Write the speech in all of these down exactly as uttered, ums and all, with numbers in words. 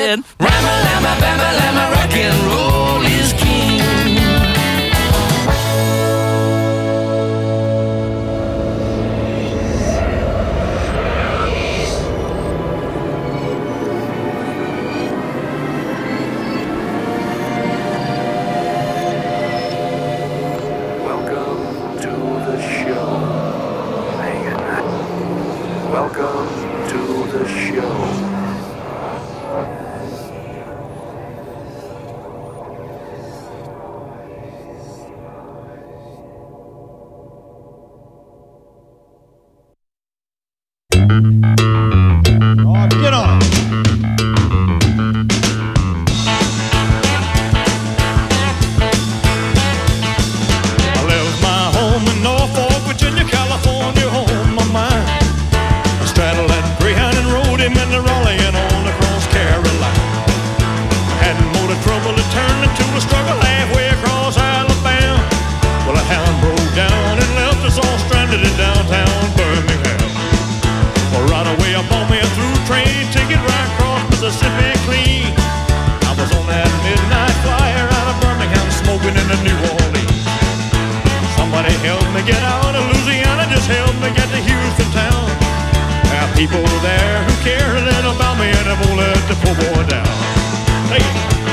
said, Rama-lama, bama-lama, rock and roll is king. Welcome to the show. Welcome to the show. Oh, get on. I left my home in Norfolk, Virginia, California, home my mind. I straddled that Greyhound and rode him into Raleigh and on across Carolina. I hadn't more the trouble to turn into a struggle halfway across Alabama. Well, a hound broke down and left us all stranded in downtown Birmingham. Well, right away I bought me a through train ticket right across Mississippi clean. I was on that midnight flyer out of Birmingham, smoking into New Orleans. Somebody help me get out of Louisiana, just help me get to Houston town. There are people there who care a little about me and I won't let the poor boy down. Hey!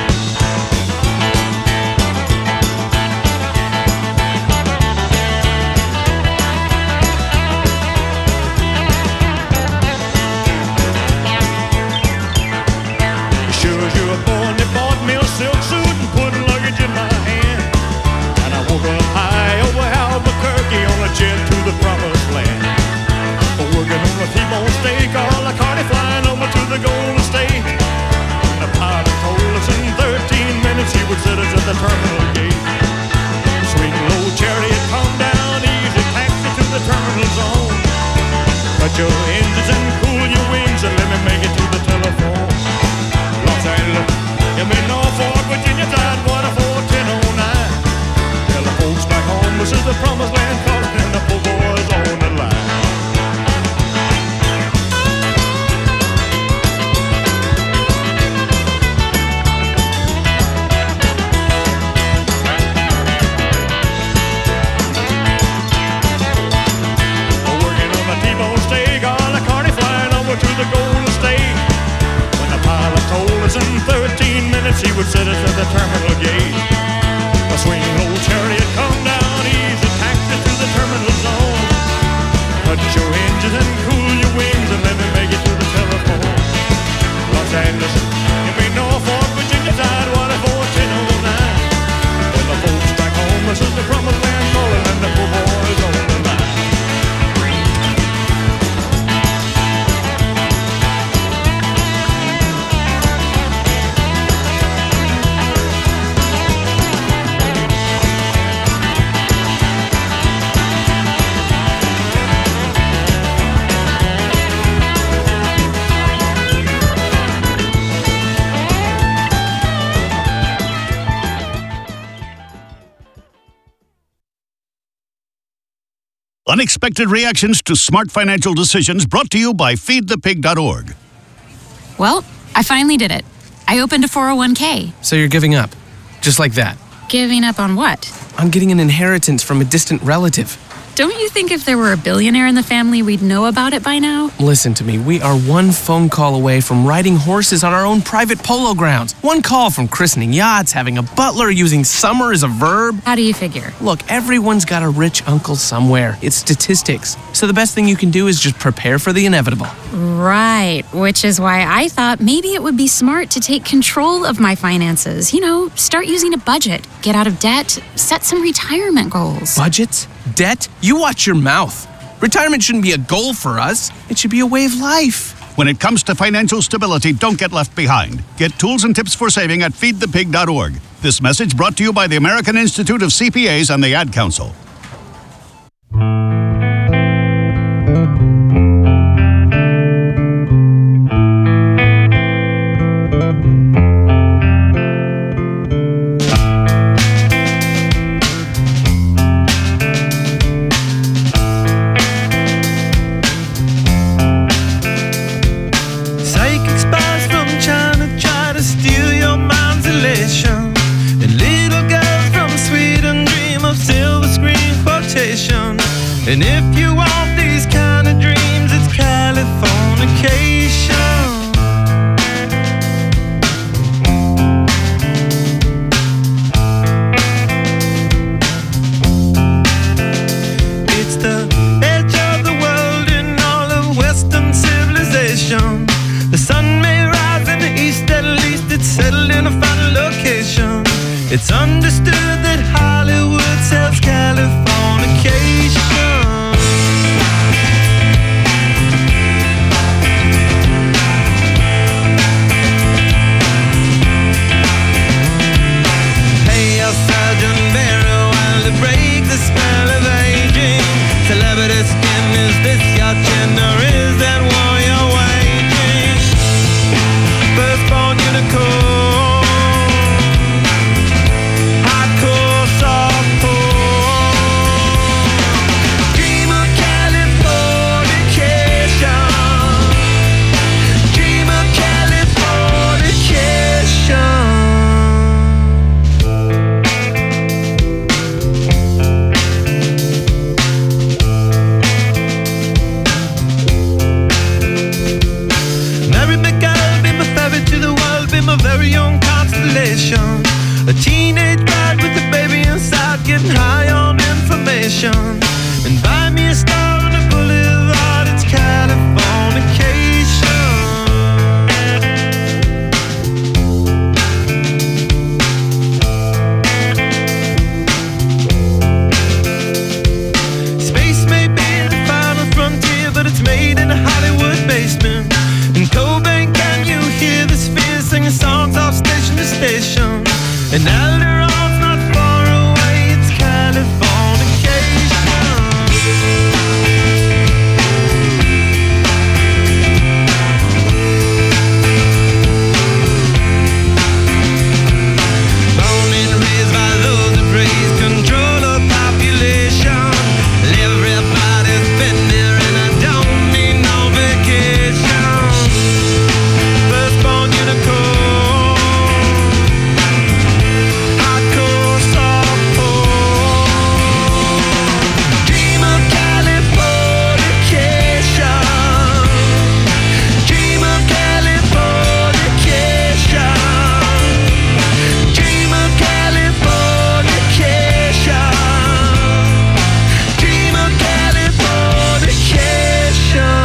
Sure as you're born, they bought me a silk suit and put luggage in my hand. And I woke up high over Albuquerque on a jet to the promised land. Working on a T-bone steak, all a cardi flying over to the Golden State. And the pilot told us in thirteen minutes he would set us at the terminal gate. Sweet low chariot, calm down, easy taxi to the terminal zone. Cut your engines and cool your wings and let me make it to the telephone. Los Angeles, give me Norfolk, Virginia, Tidewater, fourteen oh nine. Tell the folks back home this is the promised land, calling and the poor boys on the line. Working on a T-bone steak, all the cardi flying over to the Golden State. When the pilot told us in thirteen minutes he would set us at the terminal gate. A swinging old chariot, come down, easy taxi to the terminal zone. Cut your engines and cool your wings and let me make it to the telephone. Los Angeles, give me Norfolk, Virginia, Tidewater, fourteen oh nine. When the folks back home, this is the promised land calling and the poor boys on the line. Unexpected reactions to smart financial decisions brought to you by feed the pig dot org. Well, I finally did it. I opened a four oh one k. So you're giving up? Just like that? Giving up on what? I'm getting an inheritance from a distant relative. Don't you think if there were a billionaire in the family, we'd know about it by now? Listen to me. We are one phone call away from riding horses on our own private polo grounds. One call from christening yachts, having a butler, using summer as a verb. How do you figure? Look, everyone's got a rich uncle somewhere. It's statistics. So the best thing you can do is just prepare for the inevitable. Right, which is why I thought maybe it would be smart to take control of my finances. You know, start using a budget, get out of debt, set some retirement goals. Budgets? Debt? You watch your mouth. Retirement shouldn't be a goal for us. It should be a way of life. When it comes to financial stability, don't get left behind. Get tools and tips for saving at feed the pig dot org. This message brought to you by the American Institute of C P As and the Ad Council. Psychic spies from China try And if you want these kind of dreams, it's Californication. It's the edge of the world in all of Western civilization. The sun may rise in the east, at least it's settled in a final location. It's understood that Hollywood sells Californication. Pay your Sergeant Barrow while to break the spell of aging. Celebrity skin, is this your chin or is that war you're waging? Firstborn unicorn, hardcore softcore. Dream of Californication. Dream of Californication. Mary McGill, be my ferry to the world, be my very own constellation. A teenage bride with a baby inside, getting high on information. And buy me a star on the boulevard, it's Californication. Space may be the final frontier, but it's made in a Hollywood basement. In Cobain, can you hear the sphere singing songs off station to station? And Alderon's not far away, it's Californication. Born and raised by those that praise control of population. Everybody's been there and I don't need no vacation. Firstborn unicorn, hardcore softcore. Dream of Californication. Dream of Californication. Dream of Californication. Dream of Californication.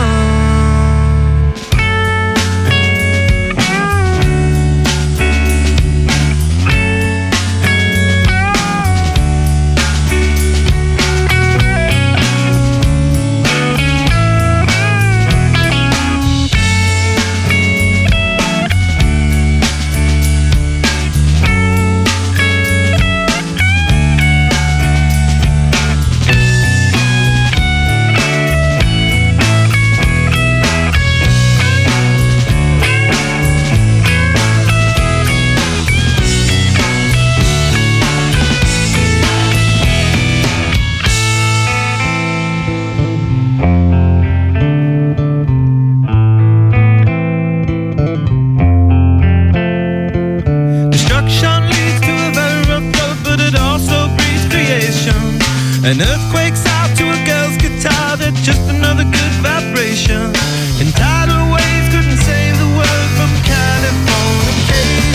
Destruction leads to a very rough road, but it also breeds creation. An earthquake's out to a girl's guitar, that's just another good vibration. And tidal waves couldn't save the world from Californication.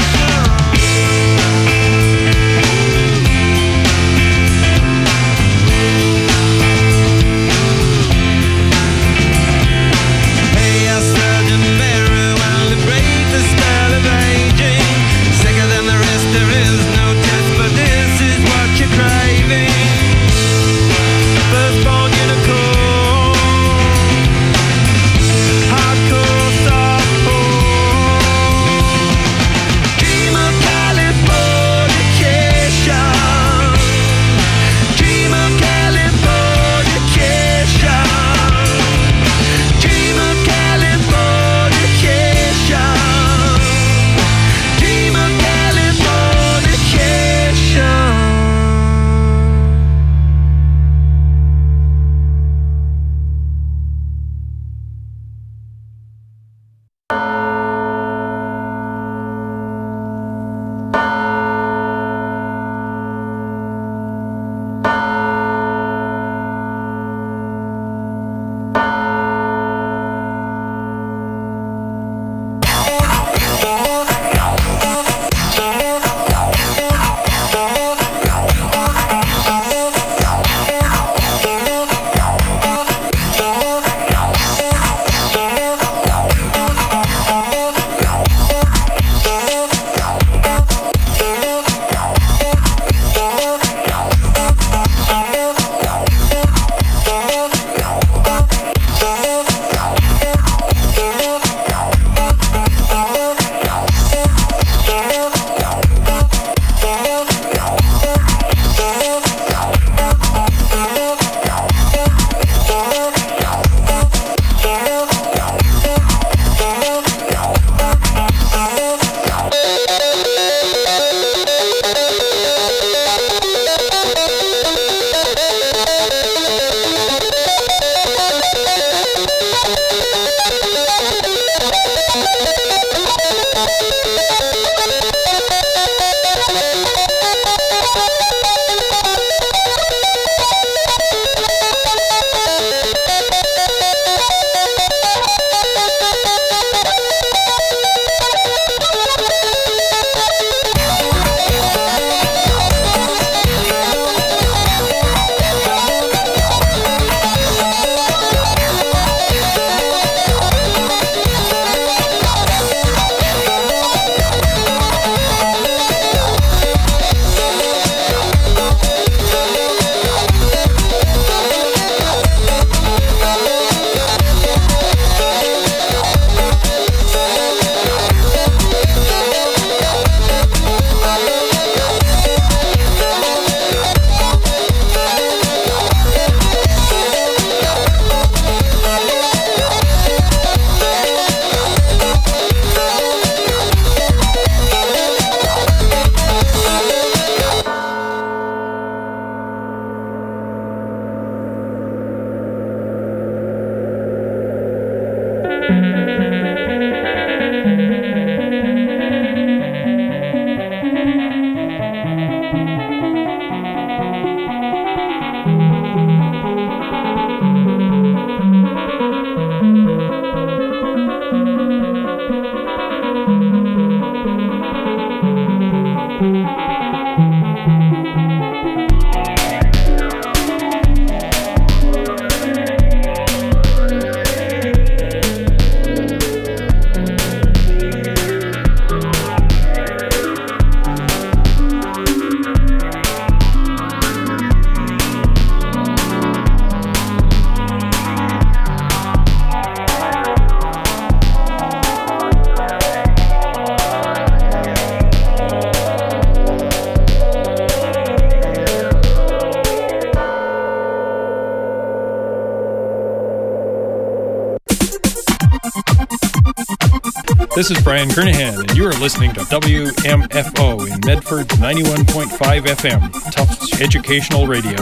Hey, your Sergeant Barrow, while to break the spell of aging. Sicker than the rest, there is no test, but this is what you're craving. This is Brian Kernahan, and you are listening to W M F O in Medford ninety-one point five F M, Tufts Educational Radio.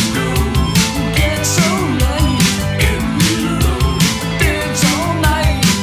Night.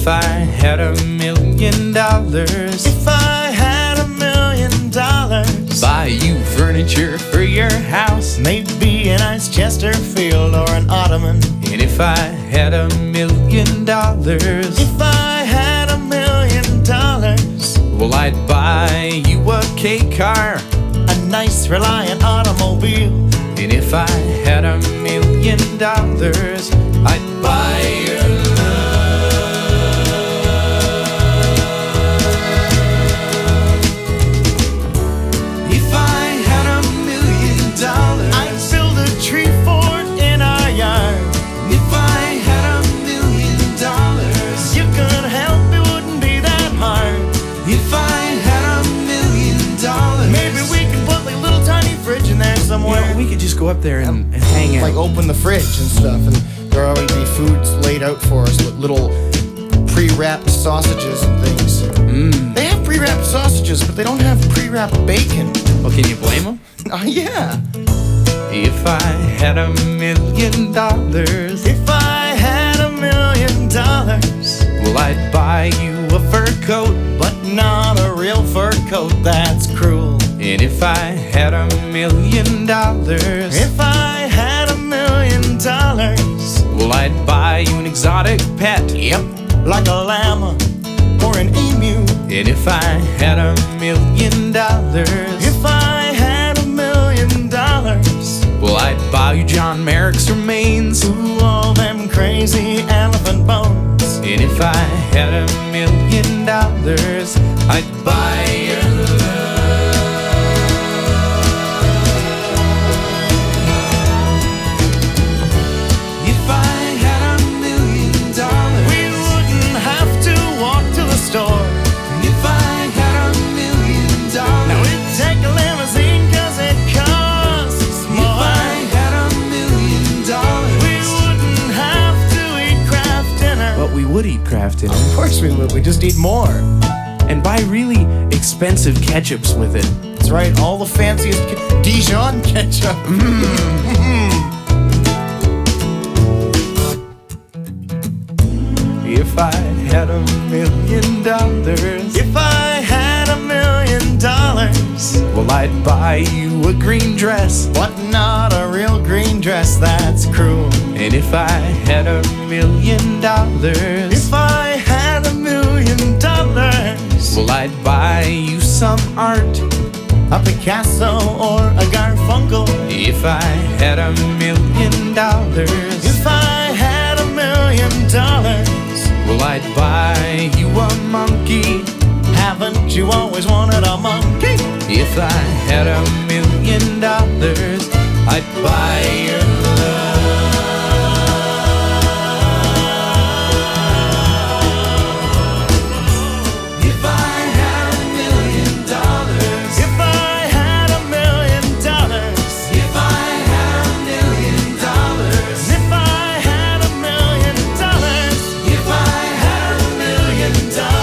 if I had a million dollars, if I had a million dollars, buy you furniture for your house, maybe a nice Chesterfield or an ottoman. And if I had a million dollars, if I had a million dollars, well, I'd buy you a K car, a nice Reliant automobile. And if I had a million dollars, I'd buy your love. If I had a million dollars, I'd build a tree fort in our yard. If I had a million dollars, you could help, it wouldn't be that hard. If I had a million dollars, maybe we could put like a little tiny fridge in there somewhere. You know, we could just go up there and, and hang out. Like open the fridge and stuff, and there'll always be foods laid out for us with little pre-wrapped sausages and things. Mm. They have pre-wrapped sausages, but they don't have pre-wrapped bacon. Well, can you blame them? Oh, yeah. If I had a million dollars, if I had a million dollars, well, I'd buy you a fur coat, but not a real fur coat, that's cruel. And if I had a million dollars, if I had a million dollars, well, I'd buy you an exotic pet, yep, like a llama or an emu. And if I had a million dollars, if I had a million dollars, well, I'd buy you John Merrick's remains, ooh, all them crazy elephant bones. And if I had a million dollars, I'd buy your love. If I had a million dollars, we wouldn't have to walk to the store. And if I had a million dollars, now we'd take a limousine cause it costs more. If I had a million dollars, we wouldn't have to eat Kraft dinner. But we would eat Kraft dinner. Of course we would, we just eat more. And buy really expensive ketchups with it. That's right, all the fanciest ke- Dijon ketchup. Mm. If I had a million dollars, if I had a million dollars, well, I'd buy you a green dress, but not a real green dress, that's cruel. And if I had a million dollars, if I had a million dollars, well, I'd buy you some art, a Picasso or a Garfunkel. If I had a million dollars, if I had a million dollars, well, I'd buy you a monkey. Haven't you always wanted a monkey? If I had a million dollars, I'd buy your love. If I had a million dollars, if I had a million dollars, if I had a million dollars, if I had a million dollars, if I had a million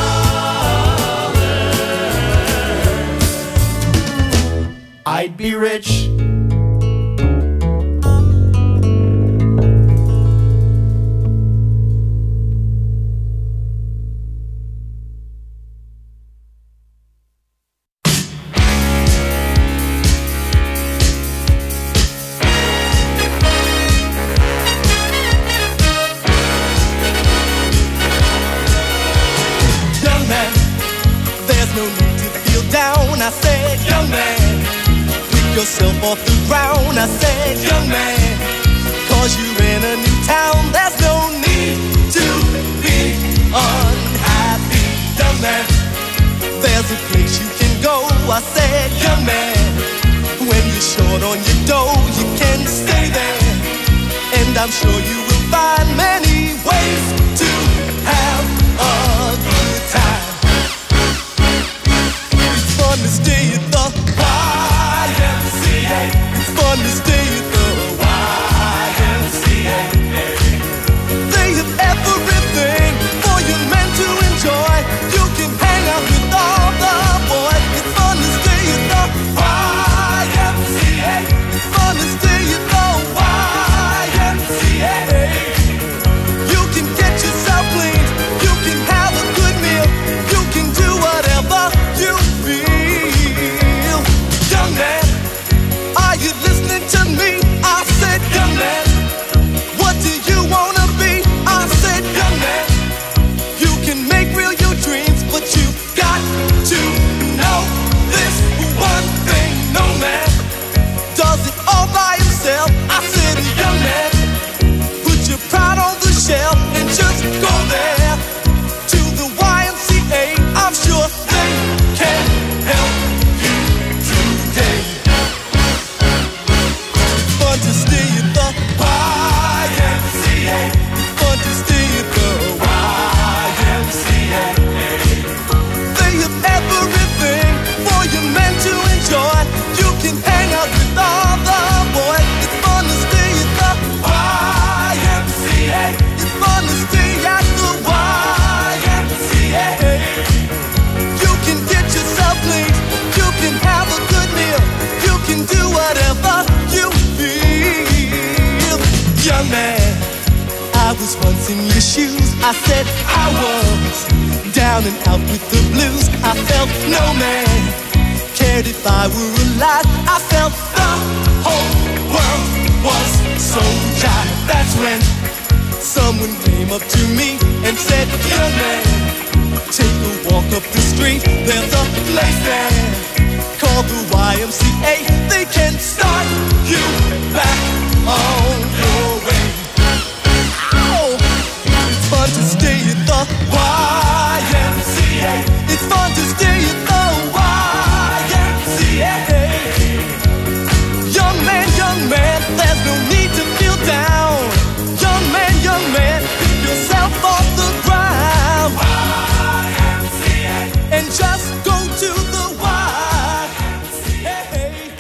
dollars, I'd be rich. I said, young man, pick yourself off the ground. I said, young man, cause you're in a new town. There's no need to be unhappy, young man. There's a place you can go. I said, young man, when you're short on your dough, you can stay there. And I'm sure you will find many ways to have a good time. It's fun to stay at the Y M C A. It's fun to stay at the Y M C A. They have everything for your men to enjoy. You can hang out with all the boys. It's fun to stay at the Y M C A. It's fun to stay at the Y M C A. You can get yourself clean. You can have in your shoes. I said I was down and out with the blues. I felt no man cared if I were alive. I felt the whole world was so dry. That's when someone came up to me and said, young man, take a walk up the street. There's a place there called the Y M C A. They can start you back on your way. Oh, it's fun to stay at the Y M C A. It's fun to stay at the Y M C A. Young man, young man, there's no need to feel down. Young man, young man, pick yourself off the ground. Y M C A. And just go to the Y M C A.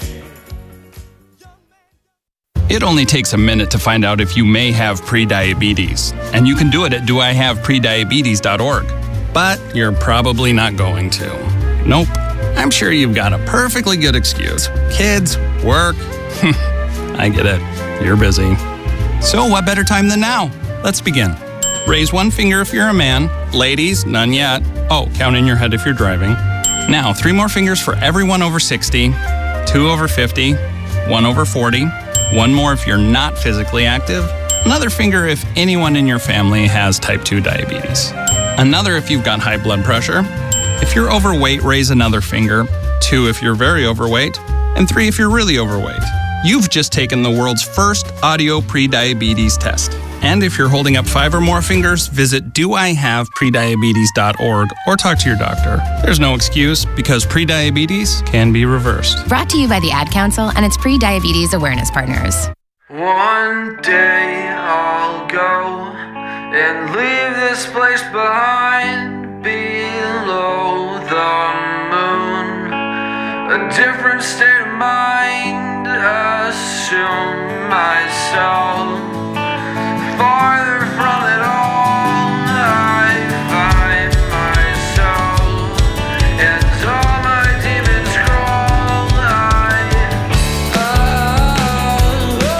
It only takes a minute to find out if you may have prediabetes, and you can do it at do I have prediabetes dot org. But you're probably not going to. Nope. I'm sure you've got a perfectly good excuse. Kids, work. I get it. You're busy. So what better time than now? Let's begin. Raise one finger if you're a man. Ladies, none yet. Oh, count in your head if you're driving. Now, three more fingers for everyone over sixty, two over fifty, one over forty, one more if you're not physically active, another finger if anyone in your family has type two diabetes, another if you've got high blood pressure. If you're overweight, raise another finger, two if you're very overweight, and three if you're really overweight. You've just taken the world's first audio prediabetes test. And if you're holding up five or more fingers, visit do I have prediabetes dot org or talk to your doctor. There's no excuse because prediabetes can be reversed. Brought to you by the Ad Council and its pre-diabetes awareness partners. One day I'll go and leave this place behind, below the moon. A different state of mind, assume myself farther from it all. I find myself and all my demons crawl. I, oh, oh,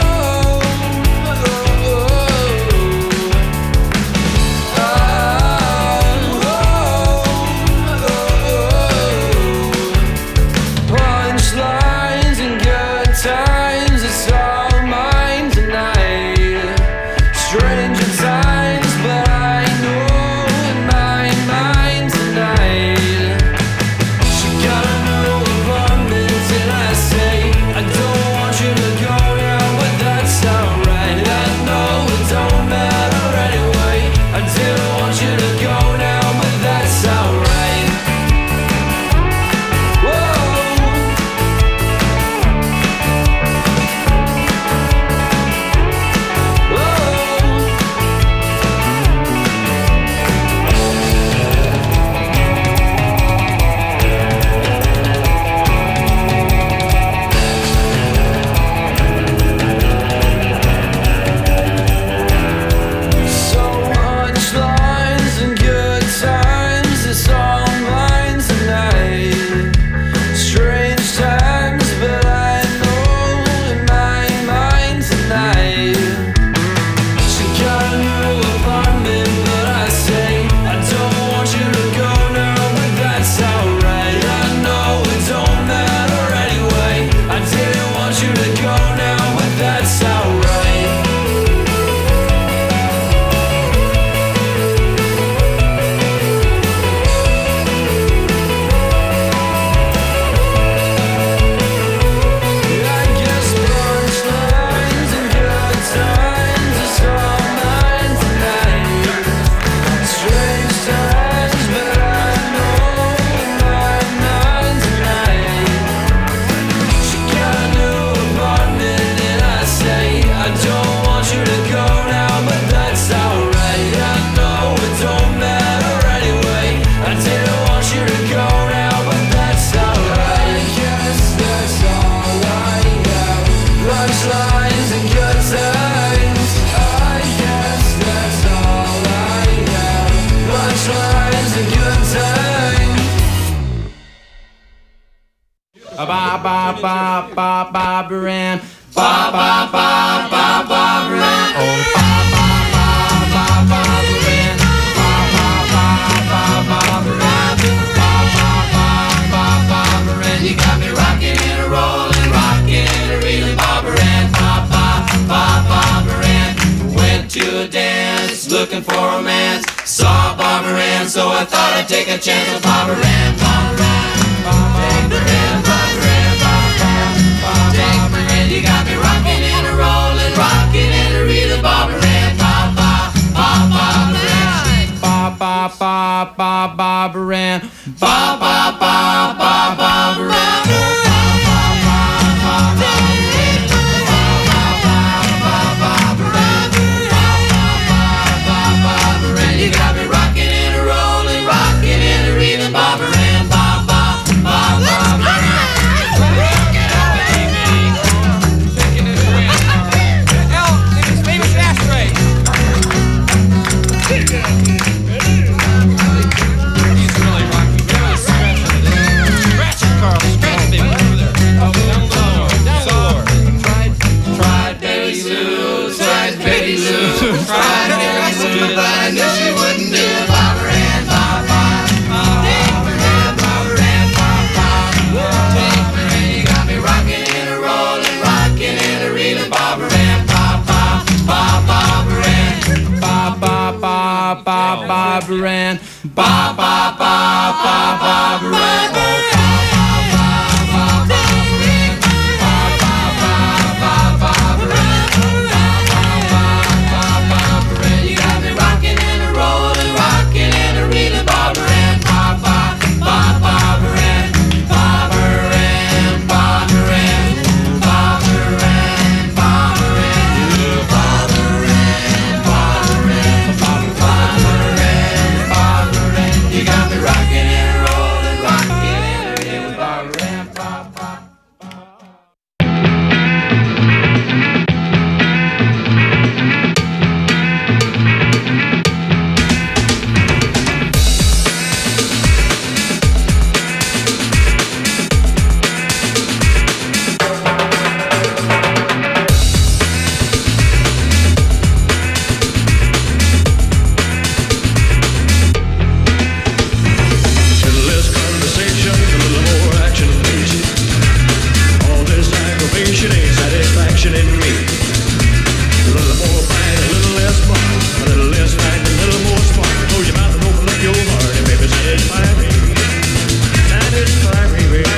oh, oh, oh. Punchlines and good times, it's all mine tonight. Stranger times, but I know in my mind tonight. She got a new apartment and I say I don't want you to go now, but that's alright. I know it don't matter anyway. I didn't want you to go now, but that's alright. Whoa. So much lines and good times, it's all mine tonight. Strange times, but I know in my mind tonight. She got a new apartment, but I say I don't want you to go now, but that's alright. I know it don't matter anyway. I didn't want you to go now, but that's alright. I guess punchlines and good times, it's all mine tonight. Strange times, but I know in my mind tonight. She got a new apartment and I say I don't want you to go now, but that's alright. I know it don't matter anyway. I didn't want you to go now, but that's alright. I guess that's all I have. Punchlines and good times. I guess that's all I have. Punchlines and good times. Ba ba ba ba ba Baran. Ba ba ba ba ba Baran. Oh ba ba ba ba ba Ann, you got me rocking and a rolling, rocking and a reeling. Barbara Ann, Papa, Papa, Barbara Ann. Went to a dance, looking for romance. Saw Barbara Ann, so I thought I'd take a chance with Barbara Ann, Barbara Ann, Barbara Ann, Barbara Ann, Barbara Ann, Barbara Ann. You got me rocking and a rolling, rocking and a reeling. Barbara Ann, Papa, Papa, Barbara Ann, Papa, Papa, Barbara Ann, Papa, Papa, Barbara Ann. You got me rocking and a rolling, rocking and a reeling. Barbara Ann, Papa, Papa, Barbara Ann. Rock it up, baby. Taking it away. L, it's famous ashtray. He's really rocking. Give us a scratch on it. Scratch it, Carl. Scratch it, baby. Over there. Oh, down low. Down lower. Tried, tried Betty Lou. Tried Betty Lou. Tried Betty Lou, but I knew she wouldn't do it. Barbara Ann, Papa. Barbara Ann, Barbara Ann, Papa. Barbara Ann, you got me rocking and a rolling, rocking and a reeling. Barbara Ann, Papa. Papa, Barbara Ann. Papa, Papa, Barbara Ann. Papa, Papa, Barbara Ann. You got me rocking and a rolling, rocking and a reeling. Barbara Ann, Papa, Papa, Barbara Ann, Barbara Ann, Barbara Ann, Barbara Ann, Barbara Ann, Barbara Ann, Barbara Ann, Barbara Ann, Barbara Ann. You got me rocking and a rolling, rocking and a reeling. Barbara Ann, Papa. Little less conversation, a little more action, please. All this aggravation ain't satisfaction in me. A little more fight, a little less fun. A little less fight, a little more spark. Close your mouth and open up your heart, and baby, satisfy me. Satisfy me, baby.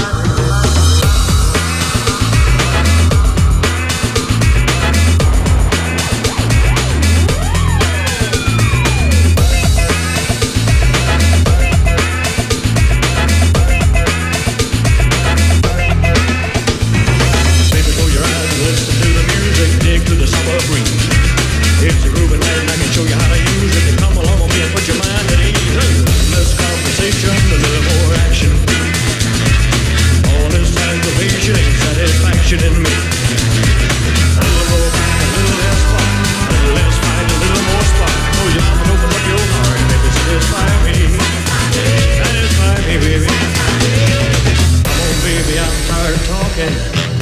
Baby, close your eyes and listen to the music. Dig to the summer breeze. It's a grooving night and I can show you how to use it. Come along with me and put your mind at ease. Less conversation, a little more action. All this aggravation ain't satisfaction in me. A little more fight, a little less fun. A little less fight, a little more spark. Close your mouth and open up your heart, and baby, satisfy me. Satisfy me, baby. Come on, baby, I'm tired of talking.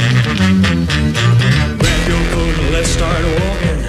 Grab your coat and let's start walking.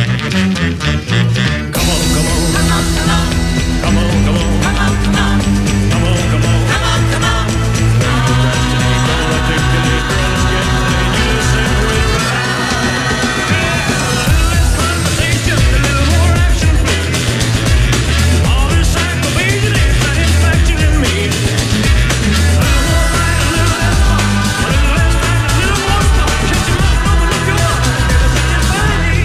Come on, come on. Come on, come on. Come on, come on. Come on, come on. Come on, come on. Come on, come on. Don't procrastinate, don't articulate, girl, let's get to the news and we're right. A little less conversation, a little more action, please. All this aggravation ain't satisfaction in me. A little more fight, a little less fun. A little less fight, a little more spark. Shut your mouth, open up your heart, baby, satisfy me.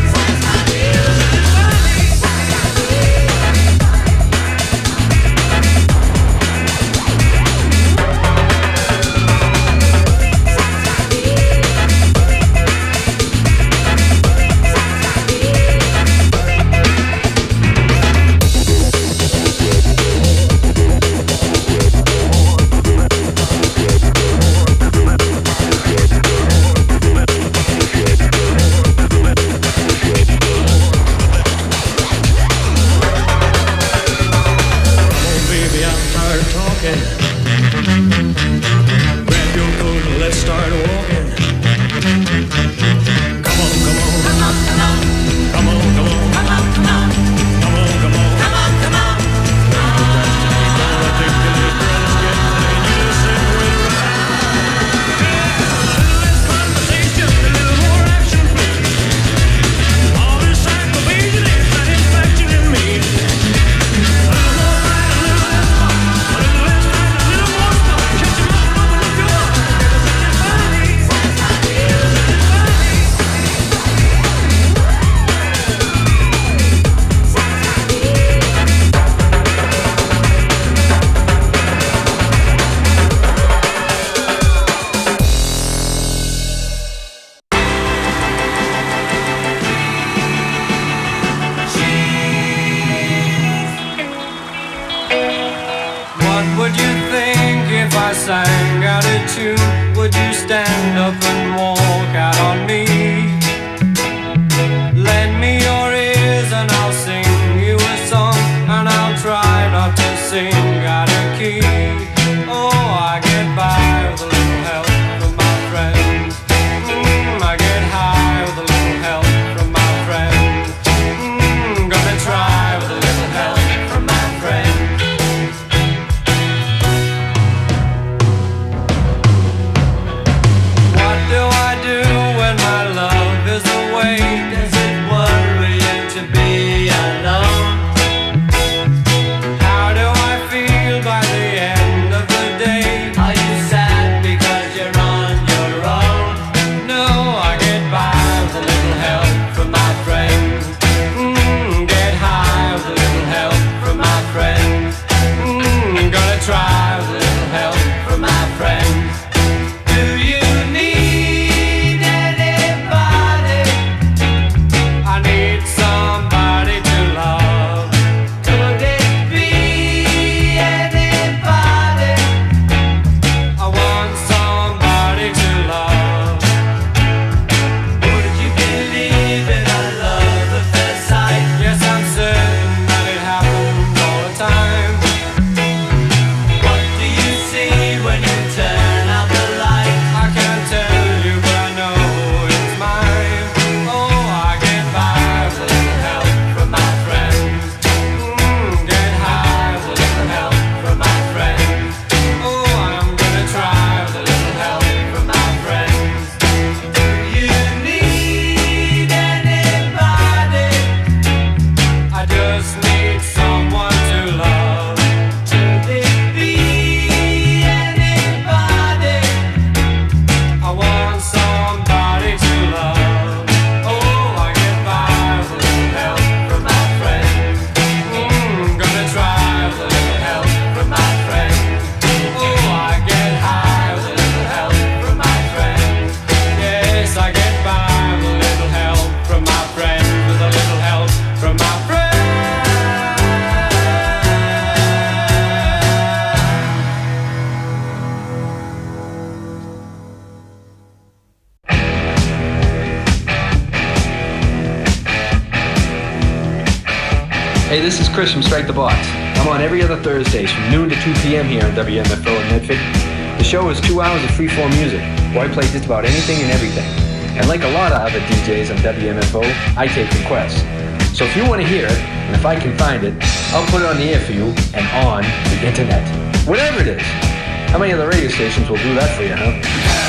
Hey, this is Chris from Strike the Box. I'm on every other Thursdays from noon to two p.m. here on W M F O in Medford. The show is two hours of free-form music, where I play just about anything and everything. And like a lot of other D Js on W M F O, I take requests. So if you want to hear it, and if I can find it, I'll put it on the air for you and on the internet. Whatever it is. How many other radio stations will do that for you, huh?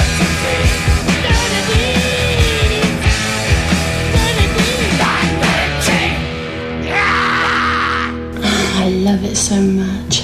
I love it so much.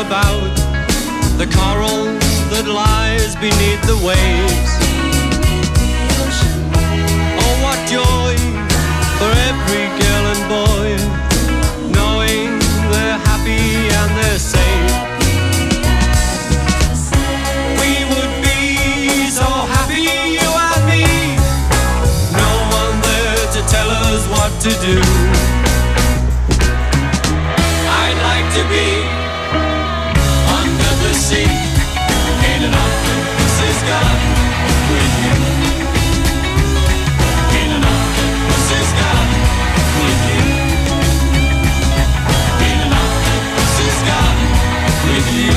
about the coral that lies beneath the waves. Oh, what joy for every girl and boy, knowing they're happy and they're safe. We would be so happy, you and me, no one there to tell us what to do. I'd like to be under the sea in an octopus's garden with you. In an octopus's garden with you. In an octopus's garden with you.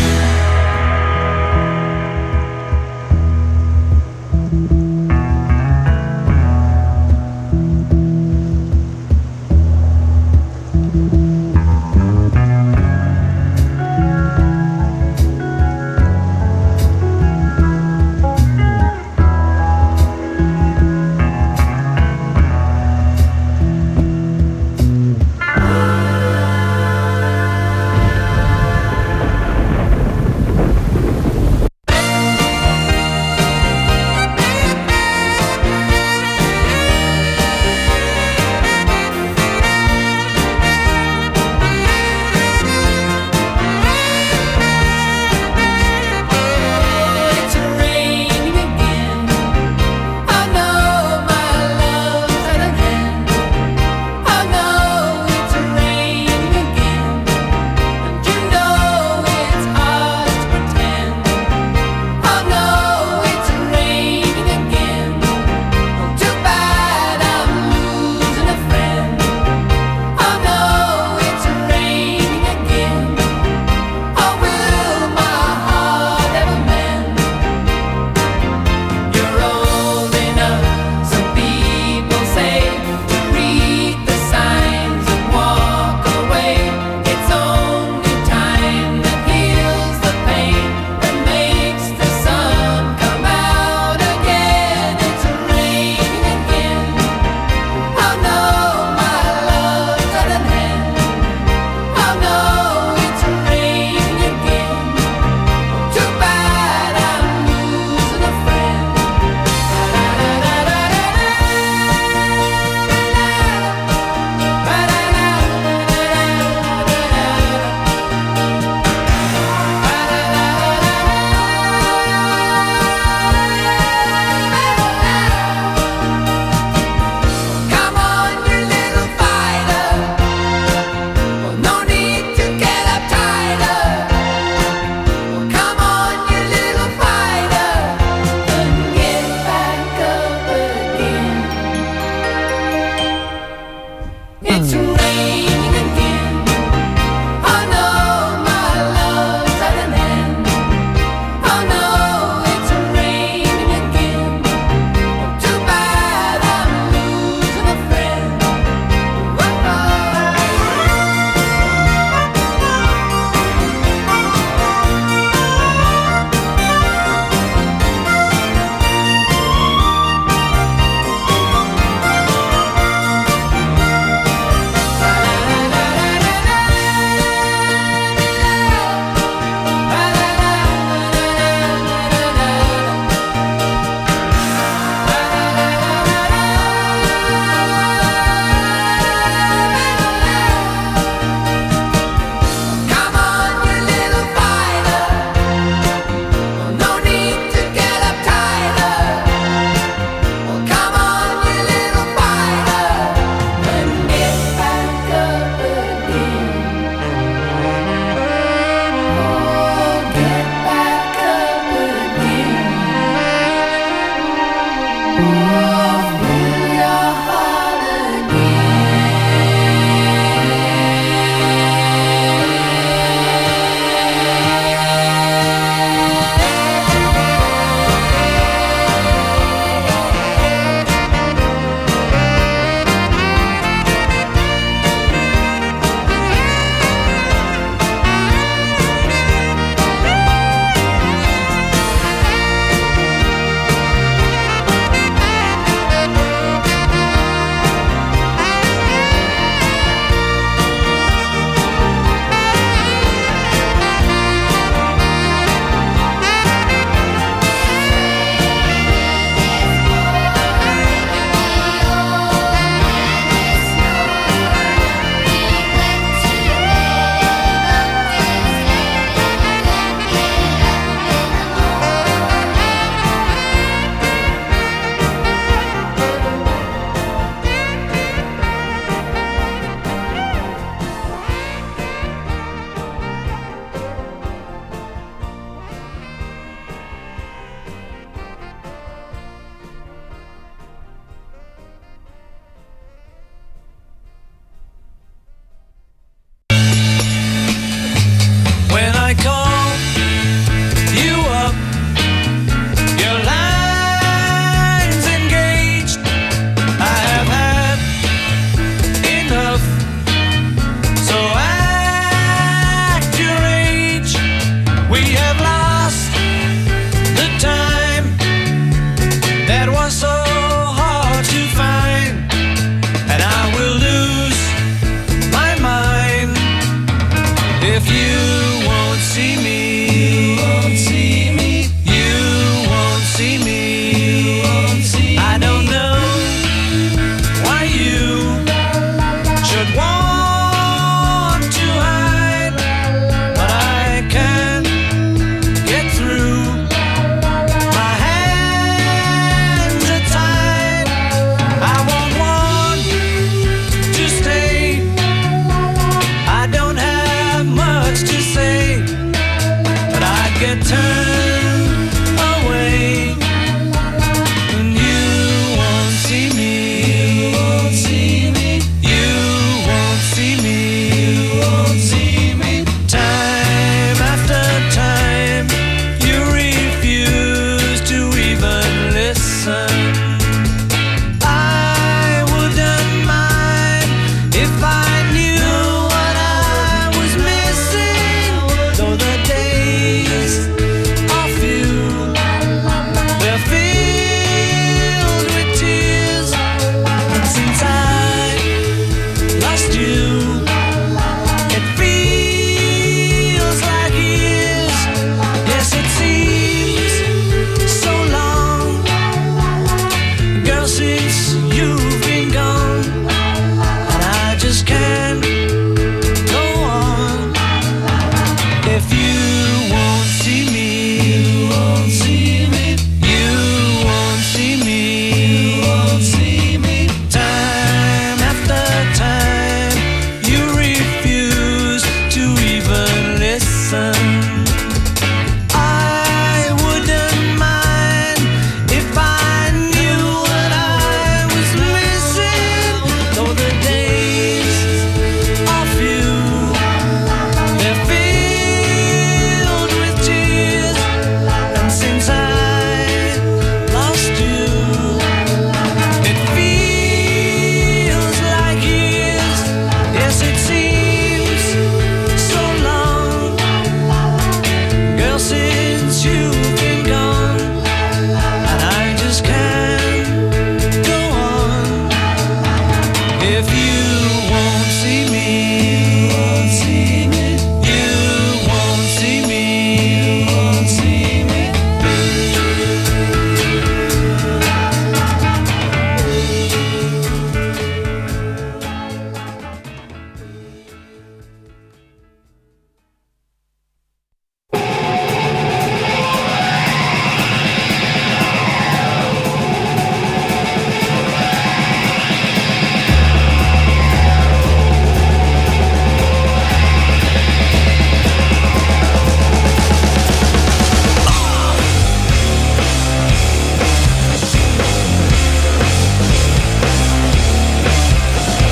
If you